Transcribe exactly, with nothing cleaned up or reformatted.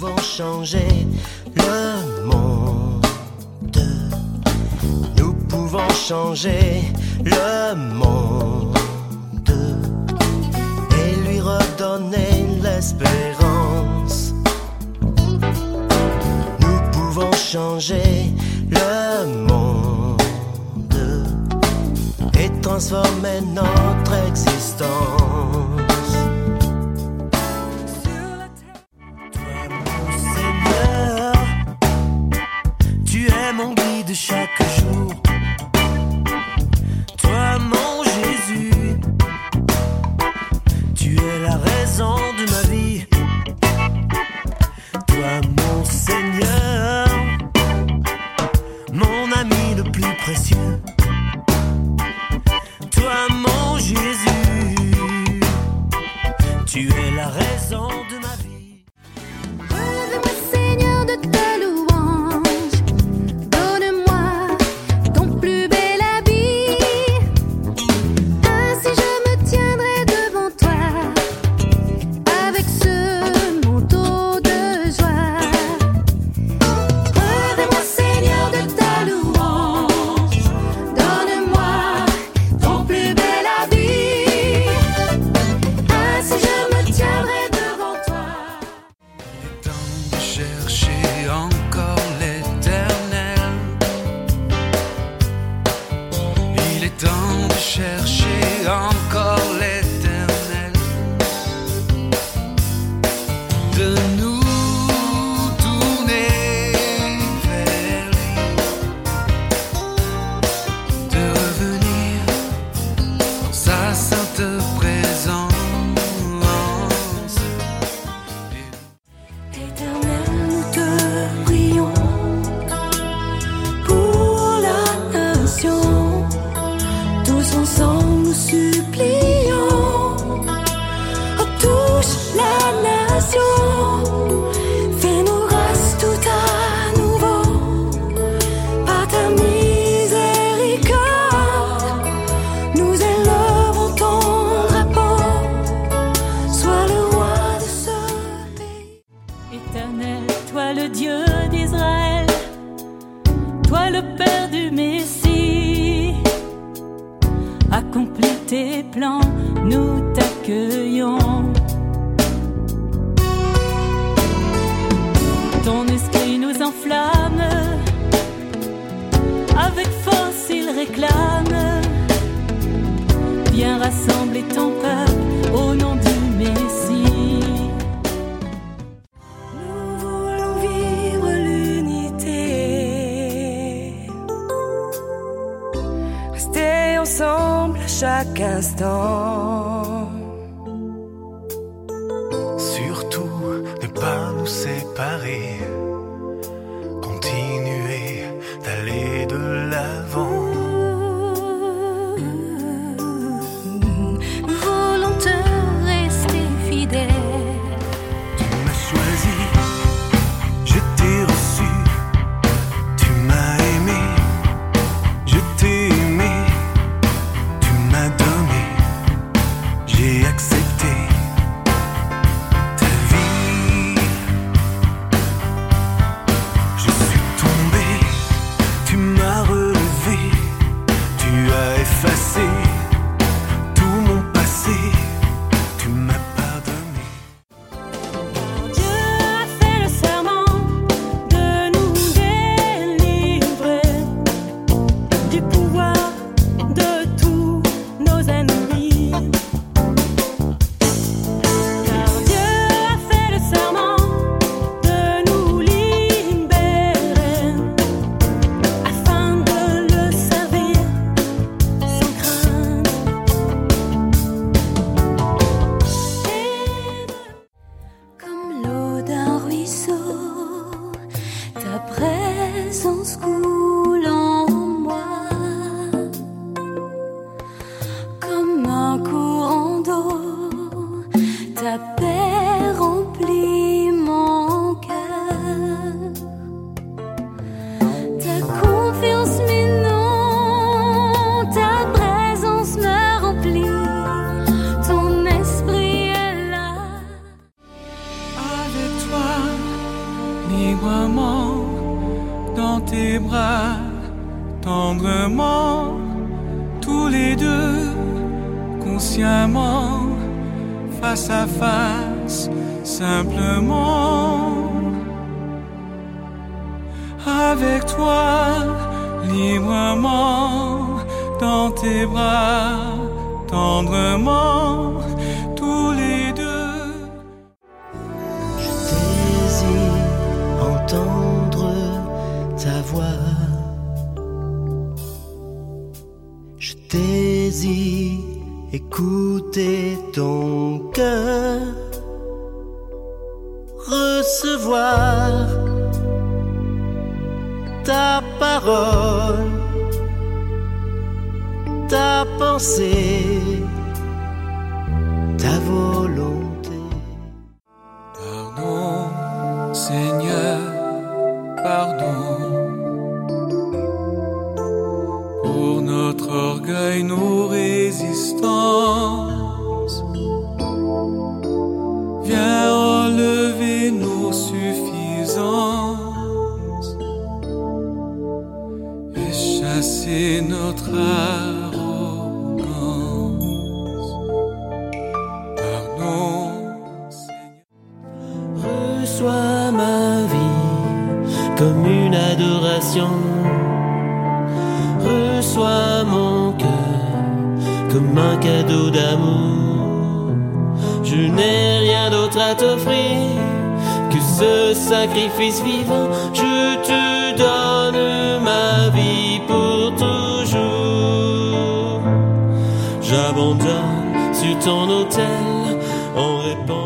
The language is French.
pouvons changer le monde. Nous pouvons changer le monde et lui redonner l'espérance. Nous pouvons changer le monde et transformer notre existence. Toi, mon Seigneur, tu es mon guide chaque jour. Toi, mon Jésus, tu es la raison de ma vie. Toi, mon Seigneur, mon ami le plus précieux. Toi, mon Jésus, tu es la raison de ma vie. Relève-moi, Seigneur, de ta louange. Donne-moi ton plus bel habit. Ainsi je me tiendrai devant toi avec ce manteau de joie. Relève-moi, Seigneur, de ta louange. Donne-moi ton plus bel habit. Ainsi je me tiendrai devant toi. Il est temps de chercher encore l'Éternel. Il est temps de chercher encore l'Éternel. De nous tourner vers lui. De revenir dans sa sainte présence. Éternel, nous te prions pour la nation. Tous ensemble nous supplions. Oh, touche la nation. Fais-nous grâce tout à nouveau. Par ta miséricorde, nous élevons ton drapeau. Sois le roi de ce pays. Éternel, toi le Dieu d'Israël, toi le Père du Messie, accomplis tes plans, nous t'accueillons. Ton esprit nous enflamme, avec force il réclame. Viens rassembler ton peuple au nom du Messie. Nous voulons vivre l'unité, rester ensemble à chaque instant. Surtout ne pas nous séparer, continuer d'aller de l'avant. Voulons te rester fidèles. Tu m'as choisi, je t'ai reçu, tu m'as aimé, je t'ai aimé, tu m'as donné, j'ai accepté ta vie. Je suis tombé, tu m'as relevé, tu as effacé tout mon passé, tu m'as pardonné. Dieu a fait le serment de nous délivrer du pouvoir de tous nos ennemis. Car Dieu a fait le serment de nous libérer afin de le servir sans crainte. Comme l'eau d'un ruisseau, ta présence coule en moi. Comme un courant d'eau, ta paix remplit mon cœur. Ta confiance m'inonde, ta présence me remplit. Ton esprit est là. Avec toi, librement dans tes bras, tendrement, tous les deux, consciemment, face à face, simplement. Avec toi, librement, dans tes bras, tendrement, tous les deux. Je désire entendre ta voix. Je désire écouter ton cœur. Recevoir ta parole, ta pensée, ta volonté. Pardon, Seigneur, pardon pour notre orgueil, nos résistances. Viens enlever nos suffisances et chasser notre arrogance. Pardon, Seigneur. Reçois ma vie comme une adoration. Reçois mon cœur comme un cadeau d'amour. Je n'ai rien d'autre à t'offrir que ce sacrifice vivant. Je te donne ma vie pour toujours. J'abandonne sur ton autel en répandant